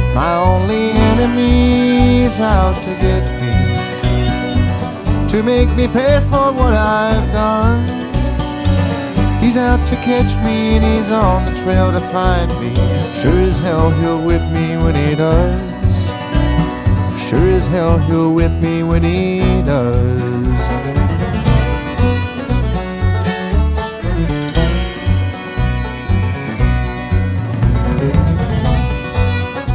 My only enemy's out to get me, to make me pay for what I've done. He's out to catch me and he's on the trail to find me. Sure as hell he'll whip me when he does. Sure as hell he'll whip me when he does.